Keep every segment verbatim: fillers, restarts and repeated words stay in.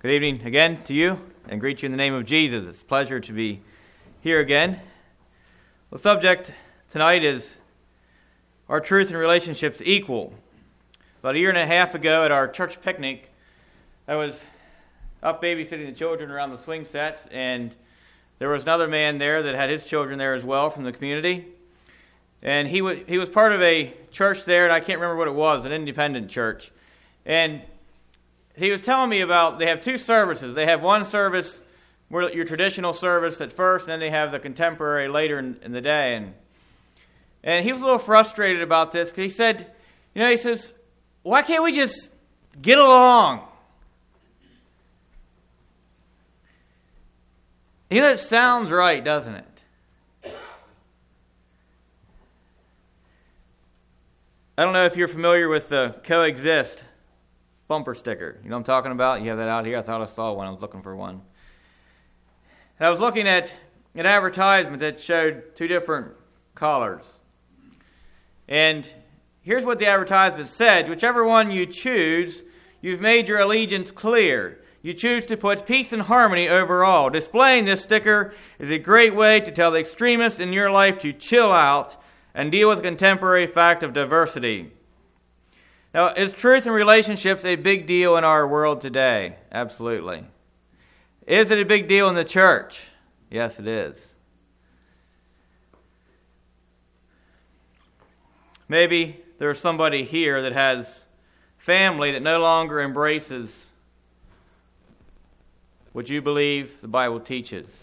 Good evening again to you, and greet you in the name of Jesus. It's a pleasure to be here again. The subject tonight is, are truth and relationships equal? About a year and a half ago at our church picnic, I was up babysitting the children around the swing sets, and there was another man there that had his children there as well from the community. And he was, he was part of a church there, and I can't remember what it was, an independent church. And he was telling me about, they have two services. They have one service, where your traditional service at first, and then they have the contemporary later in, in the day. And and he was a little frustrated about this, because he said, you know, he says, why can't we just get along? You know, it sounds right, doesn't it? I don't know if you're familiar with the Coexist bumper sticker. You know what I'm talking about? You have that out here? I thought I saw one. I was looking for one. And I was looking at an advertisement that showed two different colors. And here's what the advertisement said. Whichever one you choose, you've made your allegiance clear. You choose to put peace and harmony over all. Displaying this sticker is a great way to tell the extremists in your life to chill out and deal with the contemporary fact of diversity. Now, is truth and relationships a big deal in our world today? Absolutely. Is it a big deal in the church? Yes, it is. Maybe there's somebody here that has family that no longer embraces what you believe the Bible teaches.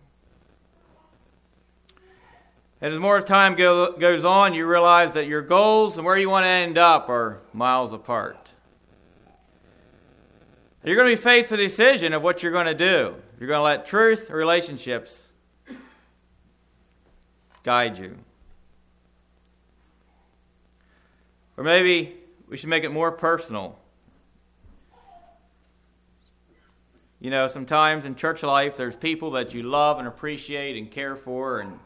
And as more time go, goes on, you realize that your goals and where you want to end up are miles apart. You're going to be faced with a decision of what you're going to do. You're going to let truth or relationships guide you. Or maybe we should make it more personal. You know, sometimes in church life, there's people that you love and appreciate and care for, and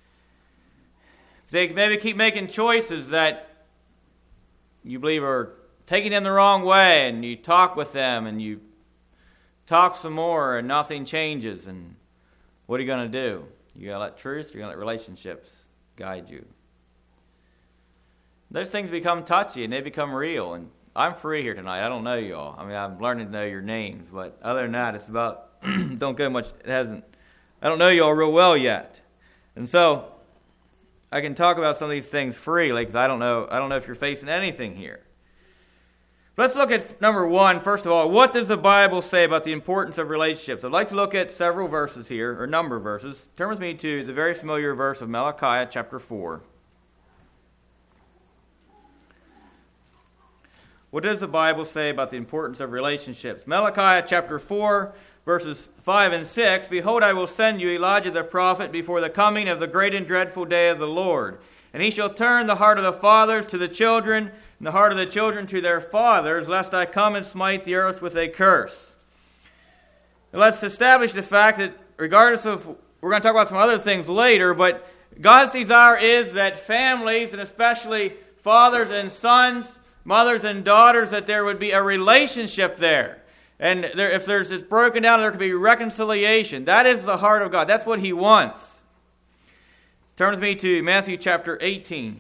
they maybe keep making choices that you believe are taking them the wrong way, and you talk with them, and you talk some more, and nothing changes. And what are you going to do? You're going to let truth, you're going to let relationships guide you. Those things become touchy, and they become real. And I'm free here tonight. I don't know you all. I mean, I'm learning to know your names, but other than that, it's about, don't go much, it hasn't, I don't know you all real well yet. And so, I can talk about some of these things freely because I don't know I don't know if you're facing anything here. Let's look at number one. First of all, what does the Bible say about the importance of relationships? I'd like to look at several verses here, or number of verses. Turn with me to the very familiar verse of Malachi chapter four. What does the Bible say about the importance of relationships? Malachi chapter four, verses five and six, Behold, I will send you Elijah the prophet before the coming of the great and dreadful day of the Lord. And he shall turn the heart of the fathers to the children, and the heart of the children to their fathers, lest I come and smite the earth with a curse. Now let's establish the fact that regardless of, we're going to talk about some other things later, but God's desire is that families, and especially fathers and sons, mothers and daughters, that there would be a relationship there. And there, if there's it's broken down, there could be reconciliation. That is the heart of God. That's what He wants. Turn with me to Matthew chapter eighteen.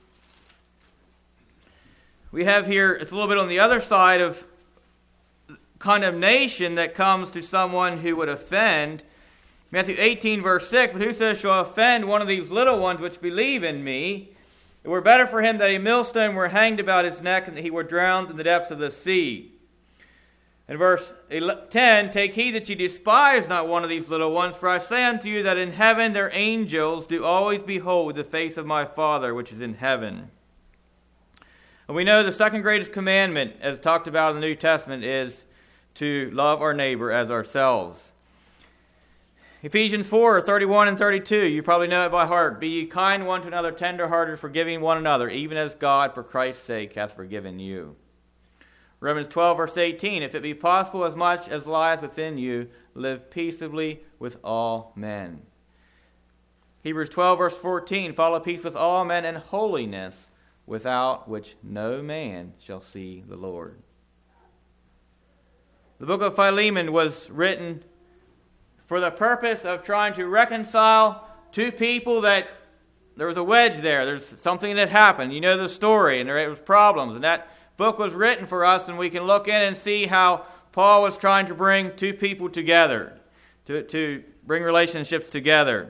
We have here, it's a little bit on the other side of condemnation that comes to someone who would offend. Matthew eighteen, verse six, But whoso shall offend one of these little ones which believe in me, it were better for him that a millstone were hanged about his neck, and that he were drowned in the depths of the sea. In verse ten, Take heed that ye despise not one of these little ones, for I say unto you that in heaven their angels do always behold the face of my Father which is in heaven. And we know the second greatest commandment, as talked about in the New Testament, is to love our neighbor as ourselves. Ephesians four, thirty-one and thirty-two, you probably know it by heart. Be ye kind one to another, tender-hearted, forgiving one another, even as God, for Christ's sake, hath forgiven you. Romans twelve, verse eighteen, If it be possible, as much as lieth within you, live peaceably with all men. Hebrews twelve, verse fourteen, Follow peace with all men and holiness, without which no man shall see the Lord. The book of Philemon was written for the purpose of trying to reconcile two people that there was a wedge there. There's something that happened. You know the story, and there was problems. And that book was written for us, and we can look in and see how Paul was trying to bring two people together, to, to bring relationships together.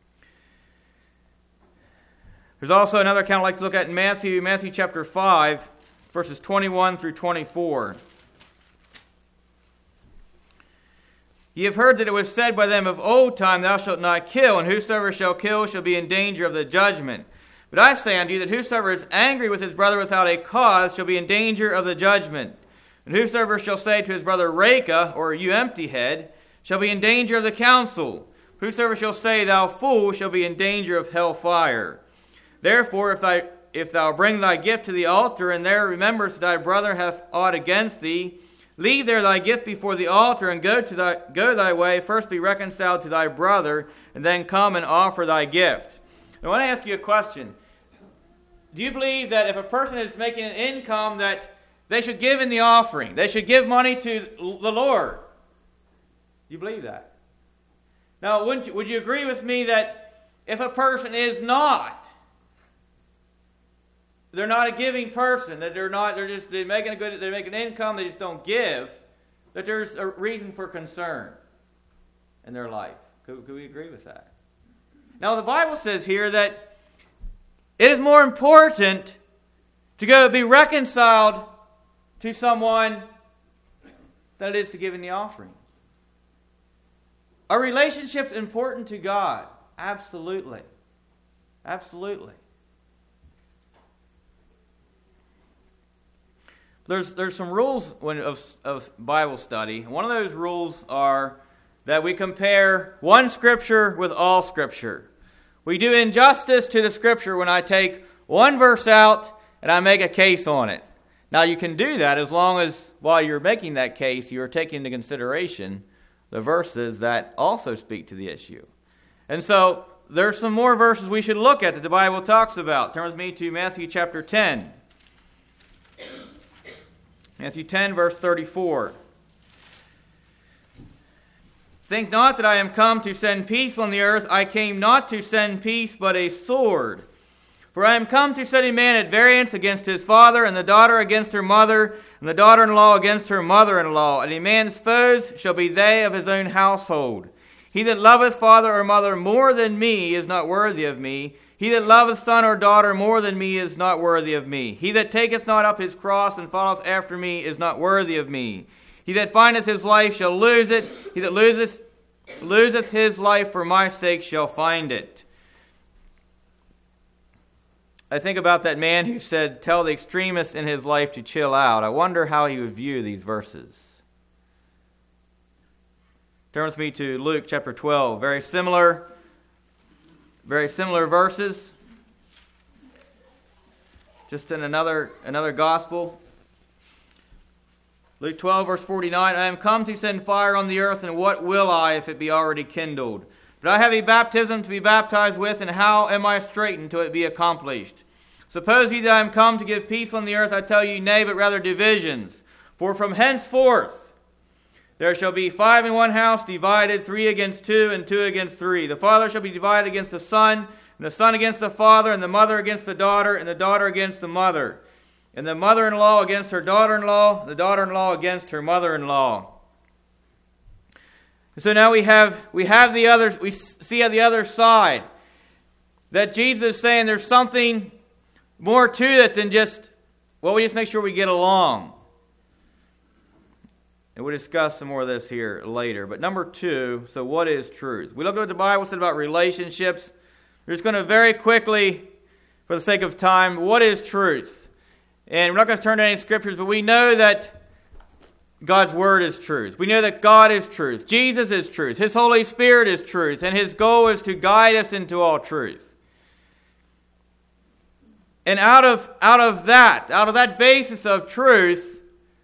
There's also another account I'd like to look at in Matthew, Matthew chapter five, verses twenty-one through twenty-four. Ye have heard that it was said by them of old time, Thou shalt not kill, and whosoever shall kill shall be in danger of the judgment. But I say unto you that whosoever is angry with his brother without a cause shall be in danger of the judgment. And whosoever shall say to his brother, Reka, or you empty head, shall be in danger of the council. Whosoever shall say, Thou fool, shall be in danger of hell fire. Therefore, if, thy, if thou bring thy gift to the altar, and there rememberest that thy brother hath aught against thee, leave there thy gift before the altar, and go to thy go thy way. First be reconciled to thy brother, and then come and offer thy gift. I want to ask you a question. Do you believe that if a person is making an income that they should give in the offering? They should give money to the Lord? Do you believe that? Now, wouldn't you, would you agree with me that if a person is not, they're not a giving person, that they're not, they're just they're making a good, they make an income, they just don't give, that there's a reason for concern in their life? Could, could we agree with that? Now, the Bible says here that it is more important to go be reconciled to someone than it is to give in the offering. Are relationships important to God? Absolutely. Absolutely. There's there's some rules when, of, of Bible study. One of those rules are that we compare one Scripture with all Scripture. We do injustice to the Scripture when I take one verse out and I make a case on it. Now, you can do that as long as while you're making that case, you are taking into consideration the verses that also speak to the issue. And so there's some more verses we should look at that the Bible talks about. Turn with me to Matthew chapter ten. Matthew ten, verse thirty-four. Think not that I am come to send peace on the earth. I came not to send peace, but a sword. For I am come to set a man at variance against his father, and the daughter against her mother, and the daughter-in-law against her mother-in-law. And a man's foes shall be they of his own household. He that loveth father or mother more than me is not worthy of me. He that loveth son or daughter more than me is not worthy of me. He that taketh not up his cross and followeth after me is not worthy of me. He that findeth his life shall lose it. He that loseth, loseth his life for my sake shall find it. I think about that man who said, tell the extremists in his life to chill out. I wonder how he would view these verses. Turn with me to Luke chapter twelve. Very similar Very similar verses, just in another another gospel. Luke twelve, verse forty-nine, I am come to send fire on the earth, and what will I if it be already kindled? But I have a baptism to be baptized with, and how am I straitened till it be accomplished? Suppose ye that I am come to give peace on the earth, I tell you, nay, but rather divisions. For from henceforth there shall be five in one house divided, three against two, and two against three. The father shall be divided against the son, and the son against the father, and the mother against the daughter, and the daughter against the mother. And the mother-in-law against her daughter-in-law, the daughter-in-law against her mother-in-law. So now we have we have the others, we see on the other side that Jesus is saying there's something more to it than just, well, we just make sure we get along. And we'll discuss some more of this here later. But number two, so what is truth? We looked at what the Bible said about relationships. We're just going to very quickly, for the sake of time, what is truth? And we're not going to turn to any scriptures, but we know that God's Word is truth. We know that God is truth. Jesus is truth. His Holy Spirit is truth. And His goal is to guide us into all truth. And out of, out of that, out of that basis of truth,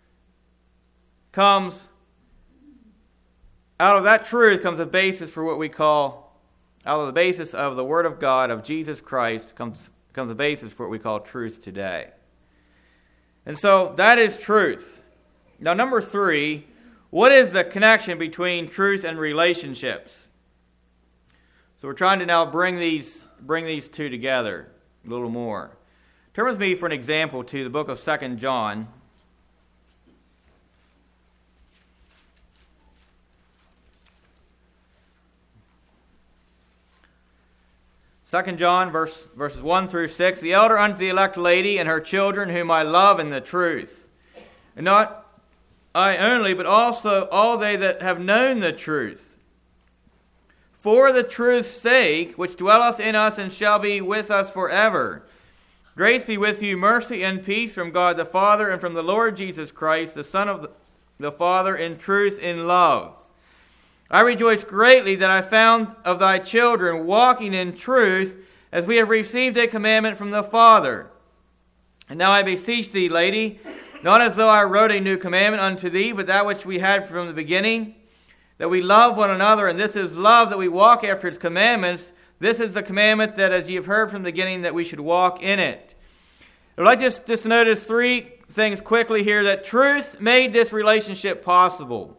comes, out of that truth comes a basis for what we call, out of the basis of the Word of God, of Jesus Christ, comes, comes a basis for what we call truth today. And so that is truth. Now, number three, What is the connection between truth and relationships? So we're trying to now bring these bring these two together a little more. Turn with me for an example to the book of Second John. Second John, verse, verses one through six. The elder unto the elect lady and her children, whom I love in the truth. And not I only, but also all they that have known the truth. For the truth's sake, which dwelleth in us and shall be with us forever. Grace be with you, mercy and peace from God the Father and from the Lord Jesus Christ, the Son of the Father, in truth, in love. I rejoice greatly that I found of thy children walking in truth, as we have received a commandment from the Father. And now I beseech thee, lady, not as though I wrote a new commandment unto thee, but that which we had from the beginning, that we love one another, and this is love, that we walk after its commandments. This is the commandment that, as ye have heard from the beginning, that we should walk in it. I'd like just, just to notice three things quickly here, that truth made this relationship possible.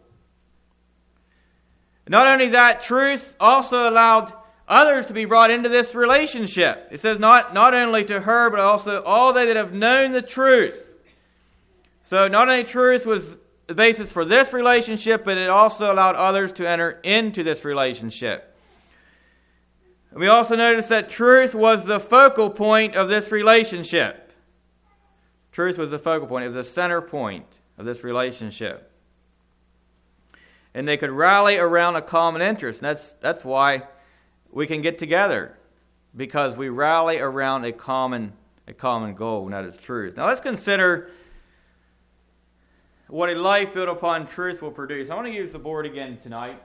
Not only that, truth also allowed others to be brought into this relationship. It says not, not only to her, but also all they that have known the truth. So not only truth was the basis for this relationship, but it also allowed others to enter into this relationship. We also notice that truth was the focal point of this relationship. Truth was the focal point. It was the center point of this relationship. And they could rally around a common interest. And that's, that's why we can get together. Because we rally around a common, a common goal, and that is truth. Now let's consider what a life built upon truth will produce. I want to use the board again tonight.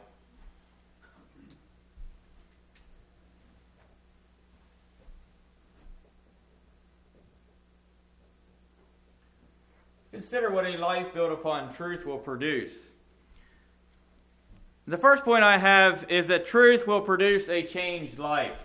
Consider what a life built upon truth will produce. The first point I have is that truth will produce a changed life.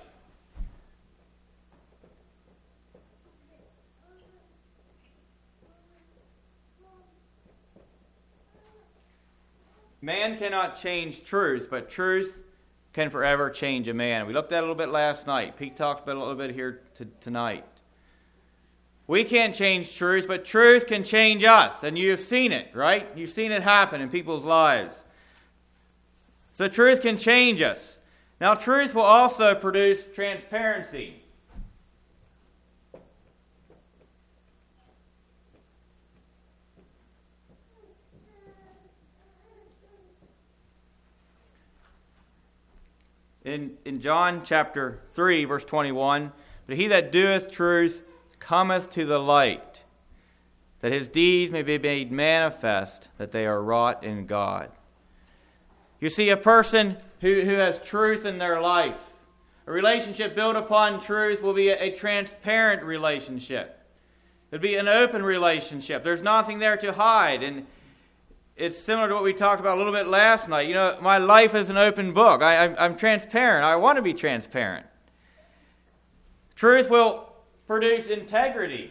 Man cannot change truth, but truth can forever change a man. We looked at it a little bit last night. Pete talked about it a little bit here t- tonight. We can't change truth, but truth can change us. And you've seen it, right? You've seen it happen in people's lives. So truth can change us. Now truth will also produce transparency. In, in John chapter three, verse twenty-one, but he that doeth truth cometh to the light, that his deeds may be made manifest, that they are wrought in God. You see, a person who, who has truth in their life, a relationship built upon truth will be a, a transparent relationship. It'll be an open relationship. There's nothing there to hide. And it's similar to what we talked about a little bit last night. You know, my life is an open book. I, I'm, I'm transparent. I want to be transparent. Truth will produce integrity.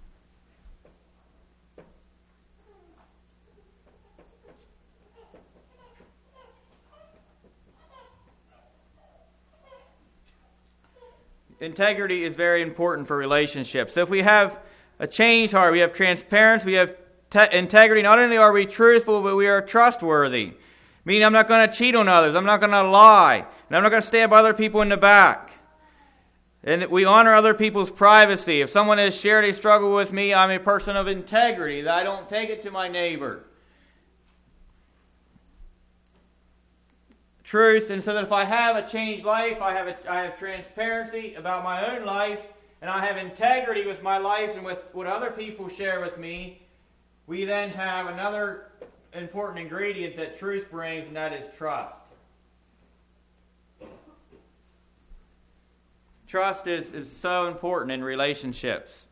Integrity is very important for relationships. So if we have a changed heart, we have transparency, we have te- integrity, not only are we truthful, but we are trustworthy. Meaning I'm not going to cheat on others, I'm not going to lie, and I'm not going to stab other people in the back. And we honor other people's privacy. If someone has shared a struggle with me, I'm a person of integrity, that I don't take it to my neighbor. Truth, and so that if I have a changed life, I have a, I have transparency about my own life, and I have integrity with my life and with what other people share with me, we then have another important ingredient that truth brings, and that is trust. Trust is, is so important in relationships.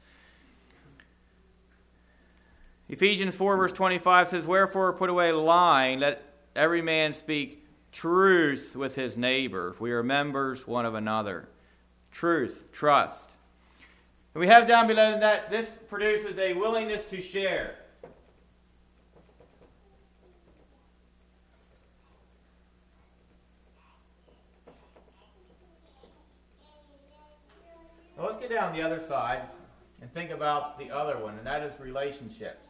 Ephesians four verse twenty-five says, "Wherefore put away lying, let every man speak truth with his neighbor. We are members one of another." Truth, trust. And we have down below that this produces a willingness to share. get down the other side and think about the other one, and that is relationships.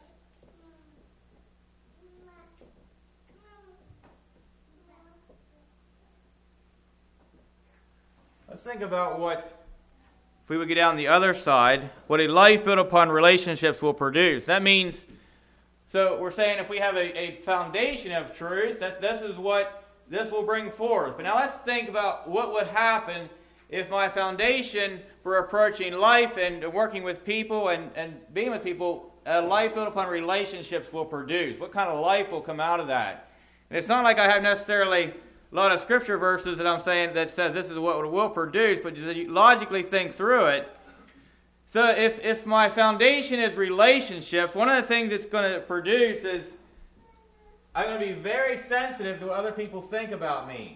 Let's think about what, if we would get down the other side, what a life built upon relationships will produce. That means, so we're saying if we have a, a foundation of truth, that's, this is what this will bring forth. But now let's think about what would happen if my foundation for approaching life and working with people and, and being with people, a life built upon relationships will produce. What kind of life will come out of that? And it's not like I have necessarily a lot of scripture verses that I'm saying that says this is what it will produce, but you logically think through it. So if, if my foundation is relationships, one of the things it's going to produce is I'm going to be very sensitive to what other people think about me.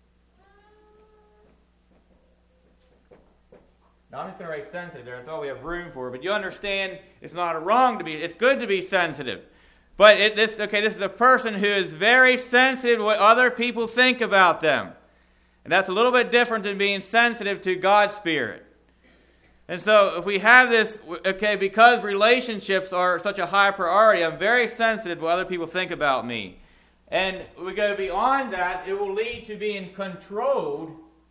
Now, I'm just going to write sensitive there. That's all we have room for. But you understand it's not wrong to be, it's good to be sensitive. But it, this, okay, this is a person who is very sensitive to what other people think about them. And that's a little bit different than being sensitive to God's Spirit. And so if we have this, okay, because relationships are such a high priority, I'm very sensitive to what other people think about me. And we go beyond that, it will lead to being controlled.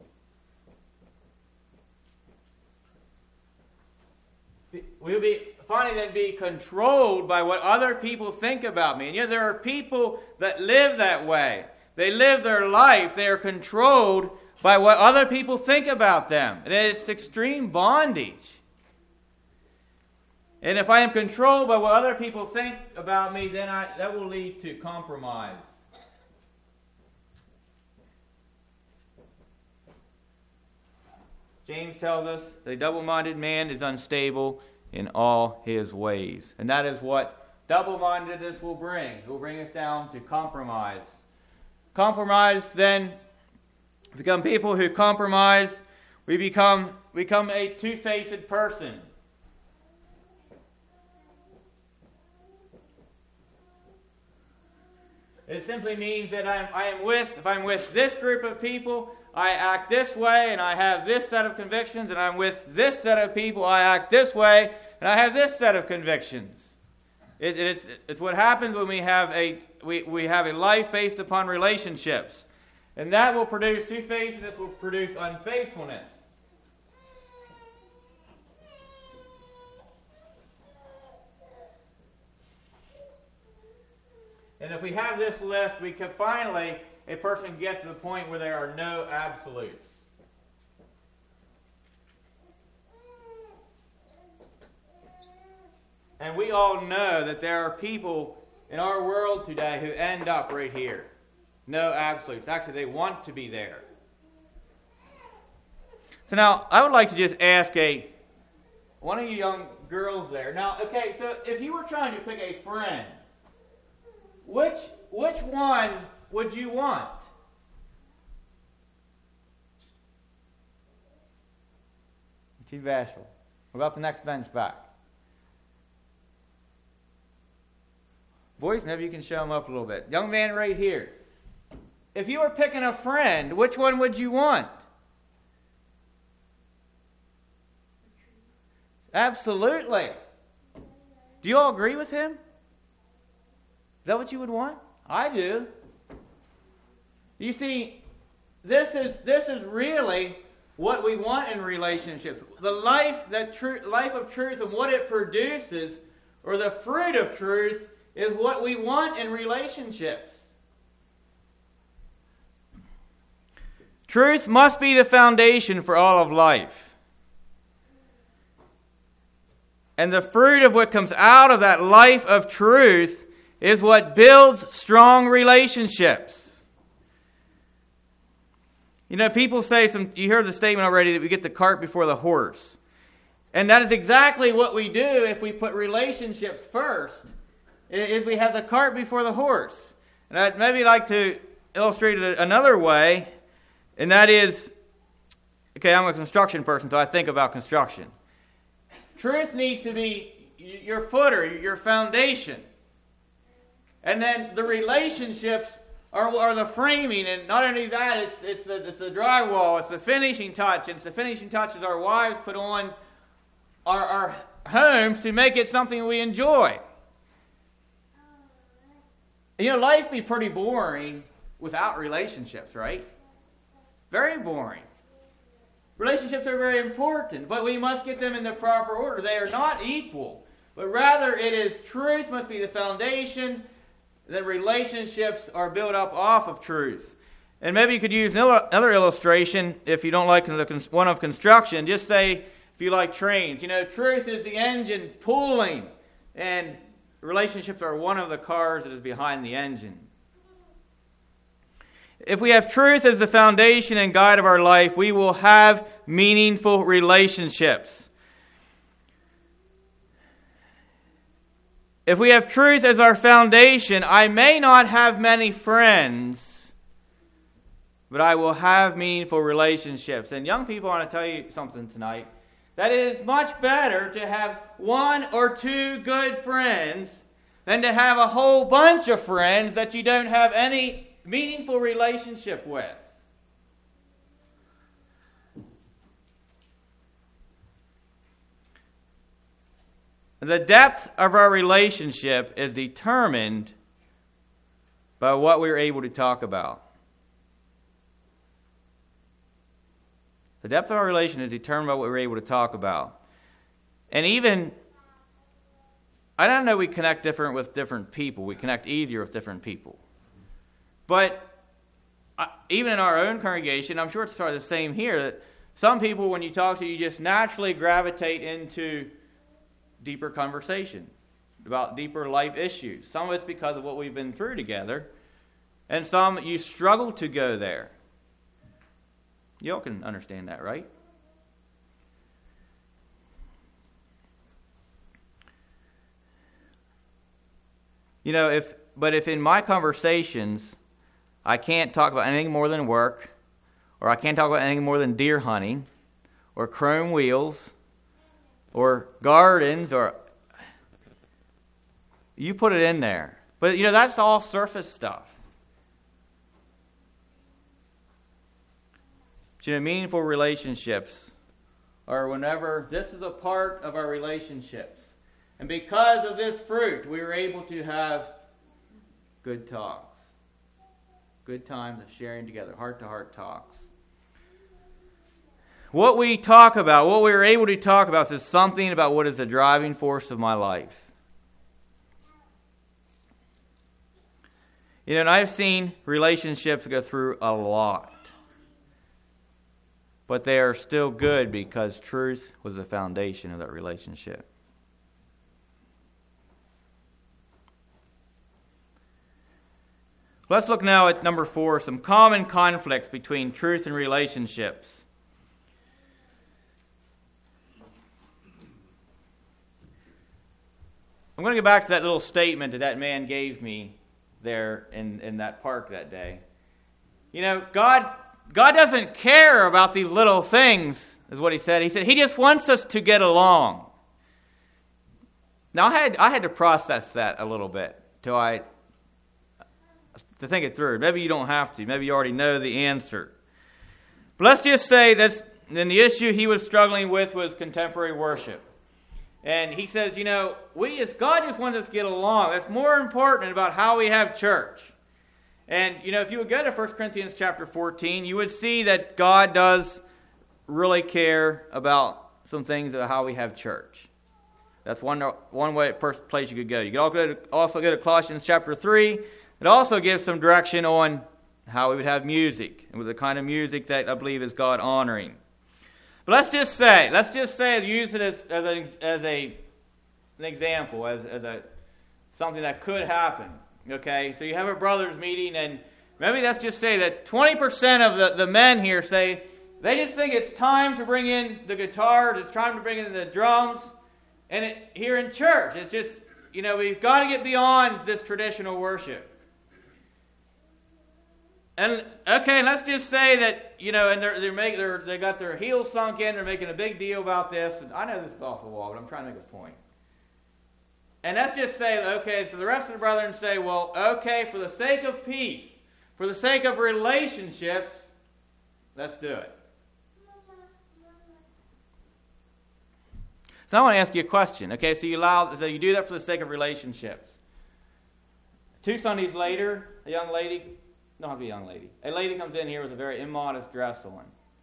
We'll be finding that be controlled by what other people think about me. And yet there are people that live that way. They live their life. They are controlled by what other people think about them. And it's extreme bondage. And if I am controlled by what other people think about me, then I, that will lead to compromise. James tells us that a double-minded man is unstable in all his ways. And that is what double-mindedness will bring. It will bring us down to compromise. Compromise, then, become people who compromise. We become, become a two-faced person. It simply means that I'm, I am with, if I'm with this group of people, I act this way, and I have this set of convictions, and I'm with this set of people, I act this way, and I have this set of convictions. It, it's, it's what happens when we have a we, we have a life based upon relationships. And that will produce two-facedness, will produce unfaithfulness. And if we have this list, we can finally, a person can get to the point where there are no absolutes. And we all know that there are people in our world today who end up right here. No absolutes. Actually, they want to be there. So now, I would like to just ask a one of you young girls there. Now, okay, so if you were trying to pick a friend, which which one would you want? Too bashful. What about the next bench back? Boys, maybe you can show them up a little bit. Young man right here. If you were picking a friend, which one would you want? Absolutely. Do you all agree with him? Is that what you would want? I do. You see, this is this is really what we want in relationships. The life that tru- life of truth and what it produces, or the fruit of truth, is what we want in relationships. Truth must be the foundation for all of life. And the fruit of what comes out of that life of truth is what builds strong relationships. You know, people say, some. you heard the statement already that we get the cart before the horse. And that is exactly what we do if we put relationships first, is we have the cart before the horse. And I'd maybe like to illustrate it another way, and that is, okay, I'm a construction person, so I think about construction. Truth needs to be your footer, your foundation. And then the relationships are, are the framing, and not only that, it's, it's, the, it's the drywall, it's the finishing touch, and it's the finishing touches our wives put on our, our homes to make it something we enjoy. You know, life be pretty boring without relationships, right? Very boring. Relationships are very important, but we must get them in the proper order. They are not equal, but rather it is truth must be the foundation. Then relationships are built up off of truth. And maybe you could use another illustration if you don't like the one of construction. Just say, if you like trains, you know, truth is the engine pulling, and relationships are one of the cars that is behind the engine. If we have truth as the foundation and guide of our life, we will have meaningful relationships. If we have truth as our foundation, I may not have many friends, but I will have meaningful relationships. And young people, I want to tell you something tonight, that it is much better to have one or two good friends than to have a whole bunch of friends that you don't have any meaningful relationship with. The depth of our relationship is determined by what we're able to talk about. The depth of our relation is determined by what we're able to talk about. And even, I don't know we connect different with different people. We connect easier with different people. But uh, even in our own congregation, I'm sure it's sort of the same here, that some people, when you talk to, you just naturally gravitate into deeper conversation about deeper life issues. Some of it's because of what we've been through together, and some you struggle to go there. You all can understand that, right? You know, if but if in my conversations I can't talk about anything more than work, or I can't talk about anything more than deer hunting, or chrome wheels, or gardens, or you put it in there. But, you know, that's all surface stuff. But, you know, meaningful relationships are whenever this is a part of our relationships. And because of this fruit, we are able to have good talks. Good times of sharing together, heart-to-heart talks. What we talk about, what we are able to talk about is something about what is the driving force of my life. You know, and I've seen relationships go through a lot. But they are still good because truth was the foundation of that relationship. Let's look now at number four, some common conflicts between truth and relationships. I'm going to go back to that little statement that that man gave me there in, in that park that day. You know, God, God doesn't care about these little things, is what he said. He said he just wants us to get along. Now, I had I had to process that a little bit till I to think it through. Maybe you don't have to. Maybe you already know the answer. But let's just say that's then the issue he was struggling with was contemporary worship. And he says, you know, we just, God just wants us to get along. That's more important about how we have church. And, you know, if you would go to First Corinthians chapter fourteen, you would see that God does really care about some things about how we have church. That's one, one way, first place you could go. You could also go to Colossians chapter three. It also gives some direction on how we would have music, and with the kind of music that I believe is God honoring. But let's just say, let's just say, use it as, as, a, as a, an example, as, as a something that could happen. Okay, so you have a brothers meeting, and maybe let's just say that twenty percent of the, the men here say they just think it's time to bring in the guitars, it's time to bring in the drums, and it, here in church, it's just, you know, we've got to get beyond this traditional worship. And okay, let's just say that, you know, and they're they're making they're they got their heels sunk in. They're making a big deal about this. And I know this is off the wall, but I'm trying to make a point. And let's just say, okay, so the rest of the brethren say, well, okay, for the sake of peace, for the sake of relationships, let's do it. So I want to ask you a question. Okay, so you allow, so you do that for the sake of relationships. Two Sundays later, a young lady, don't have to be a young lady, a lady comes in here with a very immodest dress on.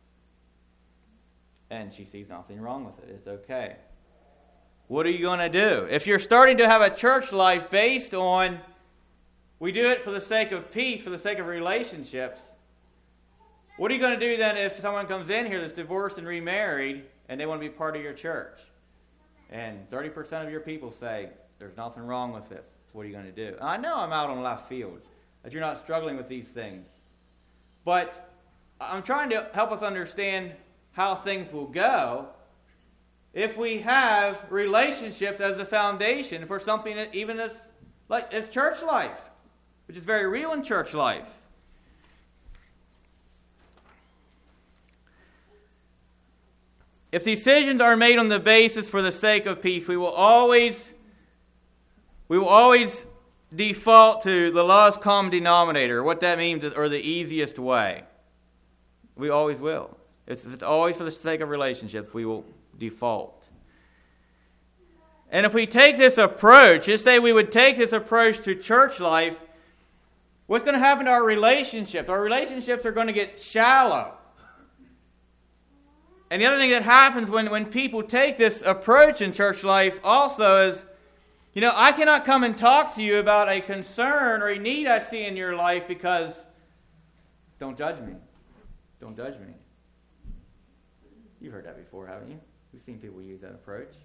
And she sees nothing wrong with it. It's okay. What are you going to do? If you're starting to have a church life based on, we do it for the sake of peace, for the sake of relationships, what are you going to do then if someone comes in here that's divorced and remarried and they want to be part of your church? And thirty percent of your people say, there's nothing wrong with this. What are you going to do? I know I'm out on left field, that you're not struggling with these things. But I'm trying to help us understand how things will go if we have relationships as the foundation for something that even as like as church life, which is very real in church life. If decisions are made on the basis for the sake of peace, we will always we will always default to the lowest common denominator. What that means is, or the easiest way. We always will. If it's always for the sake of relationships, we will default. And if we take this approach, just say we would take this approach to church life, what's going to happen to our relationships? Our relationships are going to get shallow. And the other thing that happens when, when people take this approach in church life also is, you know, I cannot come and talk to you about a concern or a need I see in your life because don't judge me. Don't judge me. You've heard that before, haven't you? We've seen people use that approach.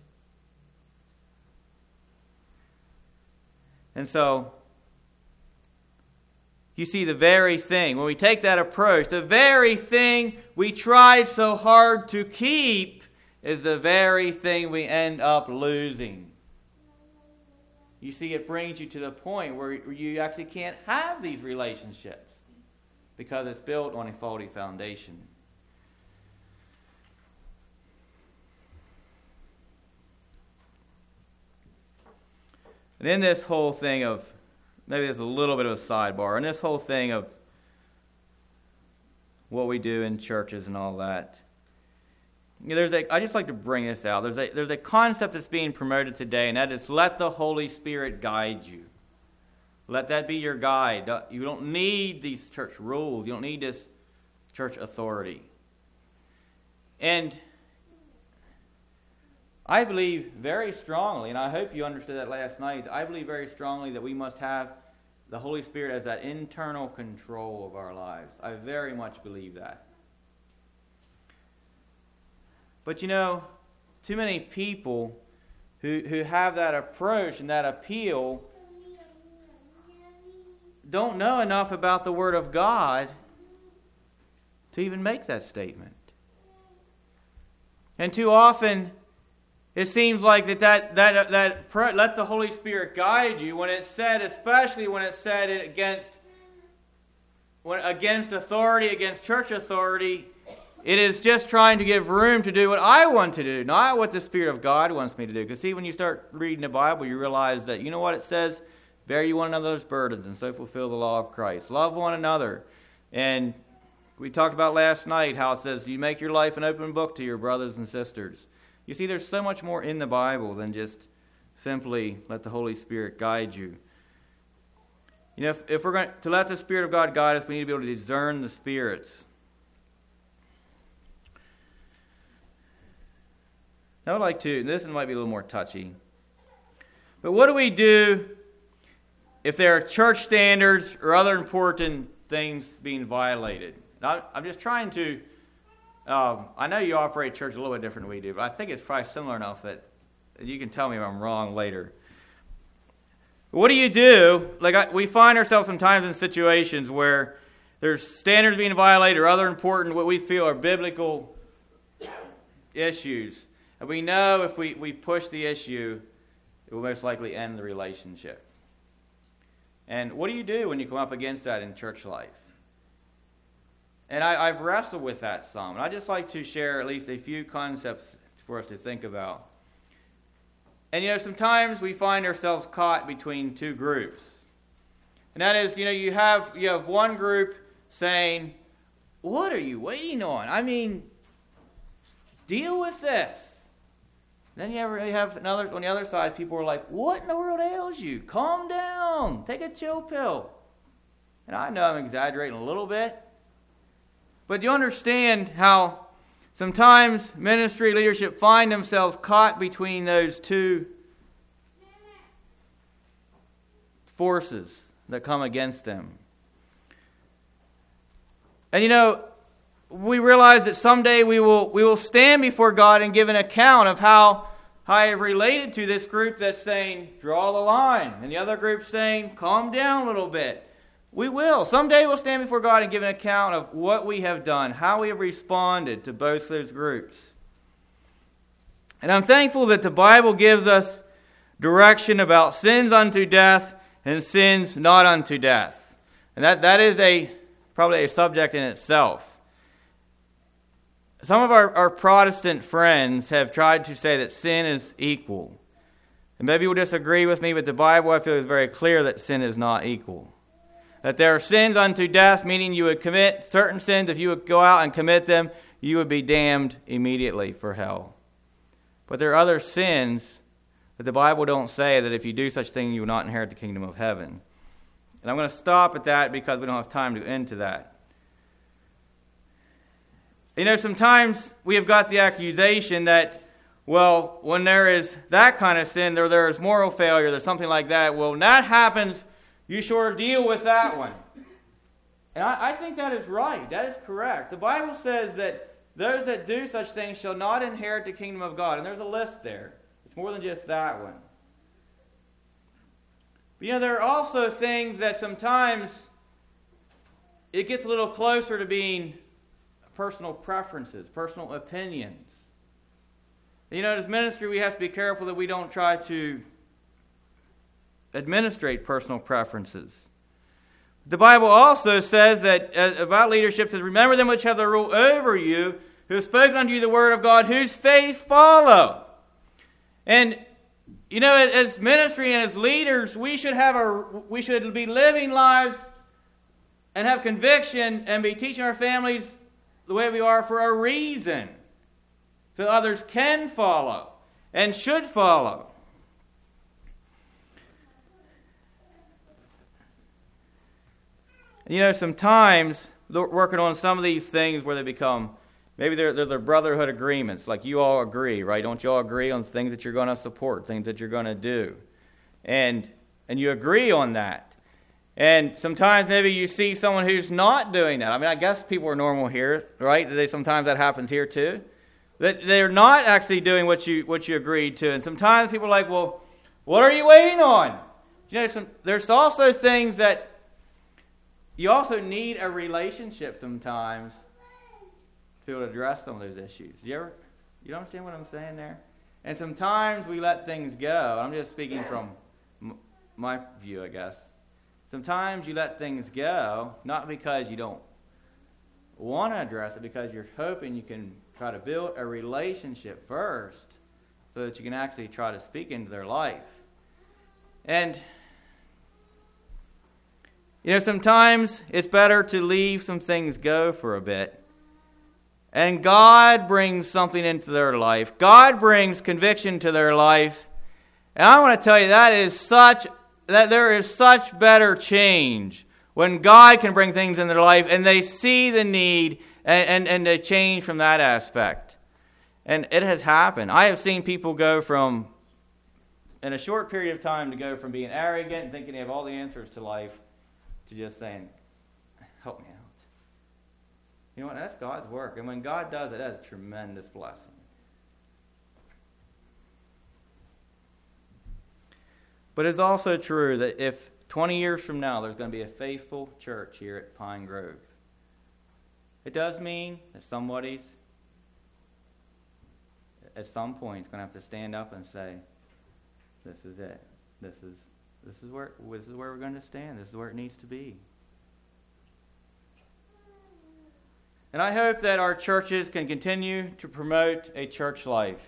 And so, you see the very thing, when we take that approach, the very thing we tried so hard to keep is the very thing we end up losing. You see, it brings you to the point where you actually can't have these relationships because it's built on a faulty foundation. And in this whole thing of, maybe there's a little bit of a sidebar, in this whole thing of what we do in churches and all that, you know, there's a, I just like to bring this out. There's a, there's a concept that's being promoted today, and that is let the Holy Spirit guide you. Let that be your guide. You don't need these church rules. You don't need this church authority. And I believe very strongly, and I hope you understood that last night, I believe very strongly that we must have the Holy Spirit as that internal control of our lives. I very much believe that. But you know, too many people who, who have that approach and that appeal don't know enough about the Word of God to even make that statement. And too often, it seems like that that that that let the Holy Spirit guide you when it's said, especially when it's said it against when against authority, against church authority, it is just trying to give room to do what I want to do, not what the Spirit of God wants me to do. Because see, when you start reading the Bible, you realize that, you know what it says? Bear you one another's burdens and so fulfill the law of Christ. Love one another. And we talked about last night how it says you make your life an open book to your brothers and sisters. You see, there's so much more in the Bible than just simply let the Holy Spirit guide you. You know, if, if we're going to let the Spirit of God guide us, we need to be able to discern the spirits. Now, I'd like to, this might be a little more touchy, but what do we do if there are church standards or other important things being violated? Now, I'm just trying to Um, I know you operate church a little bit different than we do, but I think it's probably similar enough that you can tell me if I'm wrong later. What do you do? Like I, we find ourselves sometimes in situations where there's standards being violated or other important, what we feel are biblical issues. And we know if we, we push the issue, it will most likely end the relationship. And what do you do when you come up against that in church life? And I, I've wrestled with that some. And I'd just like to share at least a few concepts for us to think about. And, you know, sometimes we find ourselves caught between two groups. And that is, you know, you have you have one group saying, what are you waiting on? I mean, deal with this. Then you ever you have another on the other side, people are like, what in the world ails you? Calm down. Take a chill pill. And I know I'm exaggerating a little bit. But you understand how sometimes ministry leadership find themselves caught between those two forces that come against them. And you know, we realize that someday we will we will stand before God and give an account of how I have related to this group that's saying, draw the line, and the other group saying, calm down a little bit. We will. Someday we'll stand before God and give an account of what we have done, how we have responded to both those groups. And I'm thankful that the Bible gives us direction about sins unto death and sins not unto death. And that, that is a probably a subject in itself. Some of our, our Protestant friends have tried to say that sin is equal. And maybe you'll disagree with me, but the Bible, I feel, is very clear that sin is not equal. That there are sins unto death, meaning you would commit certain sins. If you would go out and commit them, you would be damned immediately for hell. But there are other sins that the Bible don't say that if you do such thing, you will not inherit the kingdom of heaven. And I'm going to stop at that because we don't have time to get into that. You know, sometimes we have got the accusation that, well, when there is that kind of sin, or there is moral failure, there's something like that, well, when that happens, you sort of deal with that one. And I, I think that is right. That is correct. The Bible says that those that do such things shall not inherit the kingdom of God. And there's a list there. It's more than just that one. But, you know, there are also things that sometimes it gets a little closer to being personal preferences, personal opinions. You know, as ministry, we have to be careful that we don't try to administrate personal preferences. The Bible also says that uh, about leadership, says, remember them which have the rule over you, who have spoken unto you the word of God, whose faith follow. And you know, as ministry and as leaders, we should have a we should be living lives and have conviction and be teaching our families the way we are for a reason, so others can follow and should follow. You know, sometimes working on some of these things where they become, maybe they're, they're the brotherhood agreements, like you all agree, right? Don't you all agree on things that you're going to support, things that you're going to do? And and you agree on that. And sometimes maybe you see someone who's not doing that. I mean, I guess people are normal here, right? They, sometimes that happens here too. That they're not actually doing what you what you agreed to. And sometimes people are like, well, what are you waiting on? You know, some, there's also things that you also need a relationship sometimes to be able to address some of those issues. You ever, you understand what I'm saying there? And sometimes we let things go. I'm just speaking from m- my view, I guess. Sometimes you let things go, not because you don't want to address it, because you're hoping you can try to build a relationship first so that you can actually try to speak into their life. And, you know, sometimes it's better to leave some things go for a bit. And God brings something into their life. God brings conviction to their life. And I want to tell you, that is such that there is such better change when God can bring things in their life and they see the need and, and, and they change from that aspect. And it has happened. I have seen people go from, in a short period of time, to go from being arrogant and thinking they have all the answers to life to just saying, help me out. You know what? That's God's work. And when God does it, that's a tremendous blessing. But it's also true that if twenty years from now there's going to be a faithful church here at Pine Grove, it does mean that somebody's at some point is going to have to stand up and say, this is it. This is this is where this is where we're going to stand. This is where it needs to be. And I hope that our churches can continue to promote a church life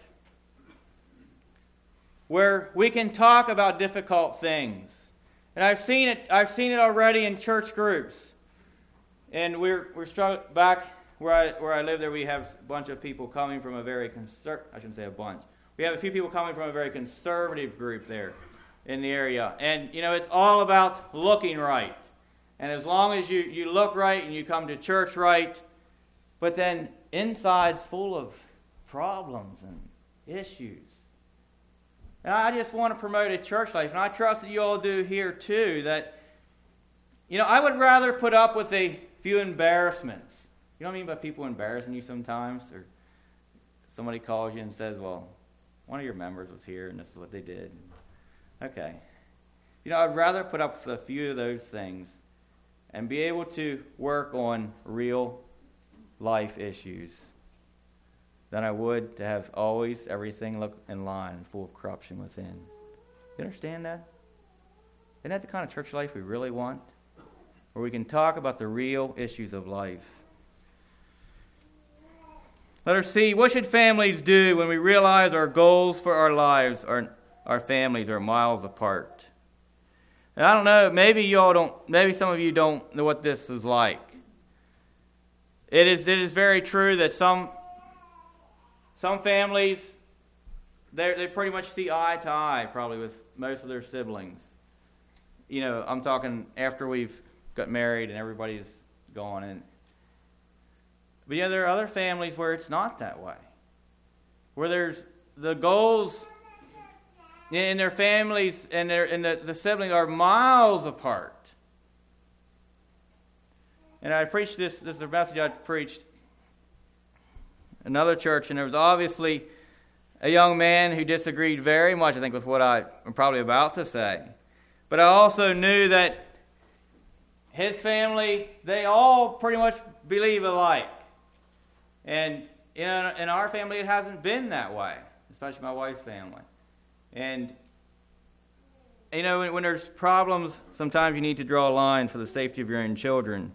where we can talk about difficult things. And I've seen it I've seen it already in church groups. And we're we're struck back where I where I live there, we have a bunch of people coming from a very conser- I shouldn't say a bunch. we have a few people coming from a very conservative group there in the area. And, you know, it's all about looking right. And as long as you, you look right and you come to church right, but then inside's full of problems and issues. And I just want to promote a church life, and I trust that you all do here too, that, you know, I would rather put up with a few embarrassments. You know what I mean by people embarrassing you sometimes? Or somebody calls you and says, well, one of your members was here and this is what they did. Okay. You know, I'd rather put up with a few of those things and be able to work on real life issues than I would to have always everything look in line and full of corruption within. You understand that? Isn't that the kind of church life we really want? Where we can talk about the real issues of life. Letter C, what should families do when we realize our goals for our lives, our, our families are miles apart? And I don't know, maybe you all don't, maybe some of you don't know what this is like. It is, it is very true that some Some families, they they pretty much see eye to eye probably with most of their siblings. You know, I'm talking after we've got married and everybody's gone. And, but you know, there are other families where it's not that way. Where there's the goals in their families and, their, and the, the siblings are miles apart. And I preached this, this is the message I preached another church, and there was obviously a young man who disagreed very much, I think, with what I am probably about to say. But I also knew that his family, they all pretty much believe alike. And in, in our family, it hasn't been that way, especially my wife's family. And, you know, when, when there's problems, sometimes you need to draw a line for the safety of your own children.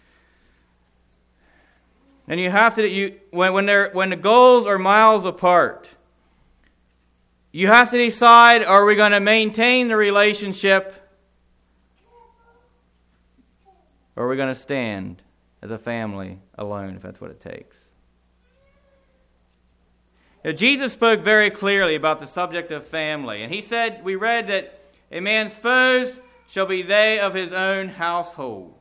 And you have to, you when when they're when the goals are miles apart, you have to decide: are we going to maintain the relationship, or are we going to stand as a family alone, if that's what it takes? Now, Jesus spoke very clearly about the subject of family, and he said, we read that a man's foes shall be they of his own household.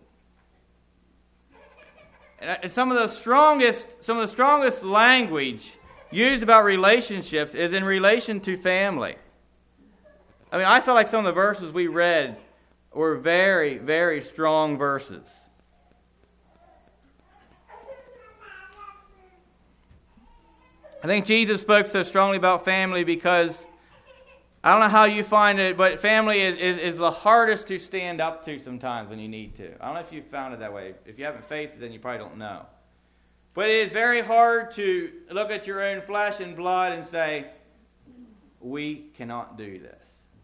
And some of the strongest, some of the strongest language used about relationships is in relation to family. I mean, I feel like some of the verses we read were very, very strong verses. I think Jesus spoke so strongly about family because I don't know how you find it, but family is, is, is the hardest to stand up to sometimes when you need to. I don't know if you've found it that way. If you haven't faced it, then you probably don't know. But it is very hard to look at your own flesh and blood and say, we cannot do this.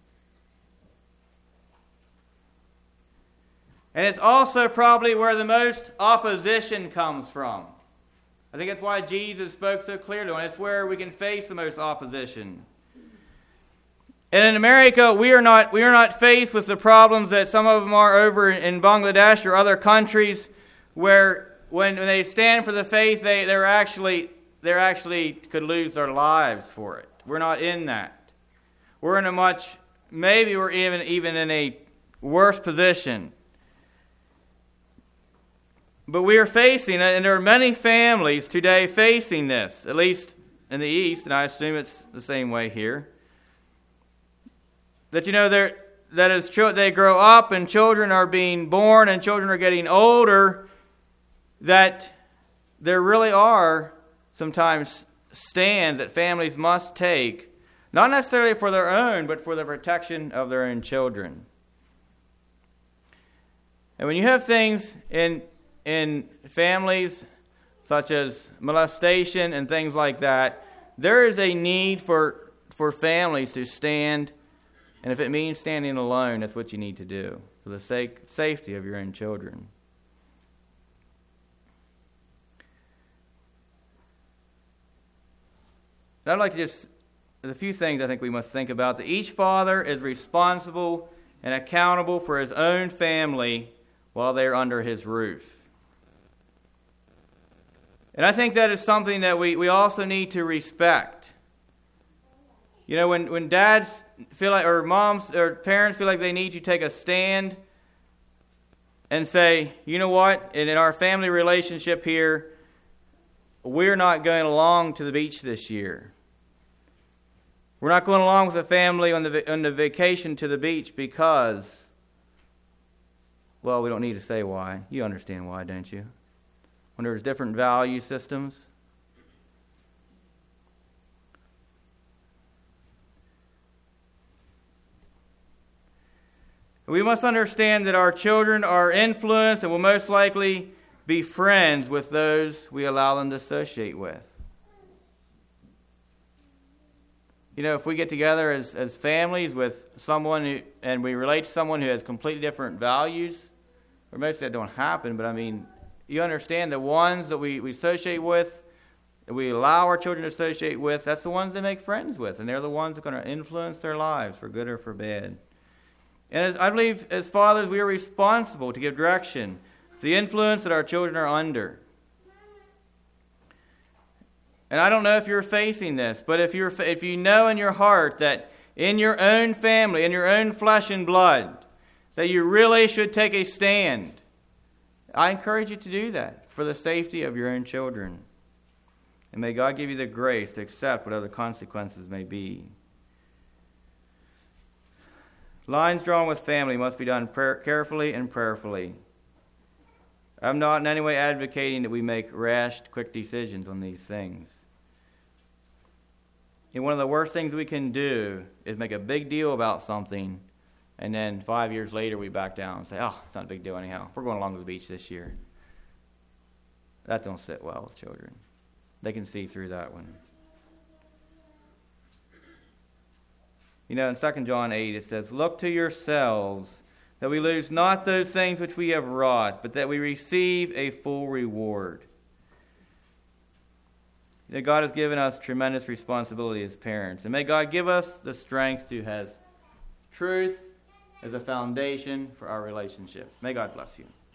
And it's also probably where the most opposition comes from. I think that's why Jesus spoke so clearly, and it's where we can face the most opposition. And in America, we are not we are not faced with the problems that some of them are over in Bangladesh or other countries, where when, when they stand for the faith, they they're actually they're actually could lose their lives for it. We're not in that. We're in a much maybe we're even even in a worse position. But we are facing it, and there are many families today facing this, at least in the East, and I assume it's the same way here. That, you know, that as they grow up and children are being born and children are getting older, that there really are sometimes stands that families must take, not necessarily for their own, but for the protection of their own children. And when you have things in in families such as molestation and things like that, there is a need for for families to stand. And if it means standing alone, that's what you need to do for the sake, safety of your own children. And I'd like to just, there's a few things I think we must think about. That each father is responsible and accountable for his own family while they're under his roof. And I think that is something that we, we also need to respect. You know, when, when dads feel like, or moms or parents feel like they need to take a stand and say, you know what, and in our family relationship here, we're not going along to the beach this year. We're not going along with the family on the on the vacation to the beach because, well, we don't need to say why. You understand why, don't you? When there's different value systems. We must understand that our children are influenced and will most likely be friends with those we allow them to associate with. You know, if we get together as, as families with someone who, and we relate to someone who has completely different values, or most of that don't happen, but I mean, you understand the ones that we, we associate with, that we allow our children to associate with, that's the ones they make friends with, and they're the ones that are going to influence their lives for good or for bad. And as, I believe as fathers, we are responsible to give direction to the influence that our children are under. And I don't know if you're facing this, but if you're if you know in your heart that in your own family, in your own flesh and blood, that you really should take a stand, I encourage you to do that for the safety of your own children. And may God give you the grace to accept whatever the consequences may be. Lines drawn with family must be done prayer, carefully and prayerfully. I'm not in any way advocating that we make rash, quick decisions on these things. And one of the worst things we can do is make a big deal about something, and then five years later we back down and say, oh, it's not a big deal anyhow. We're going along to the beach this year. That don't sit well with children. They can see through that one. You know, in Second John eight, it says, look to yourselves, that we lose not those things which we have wrought, but that we receive a full reward. You know, God has given us tremendous responsibility as parents. And may God give us the strength to have truth as a foundation for our relationships. May God bless you.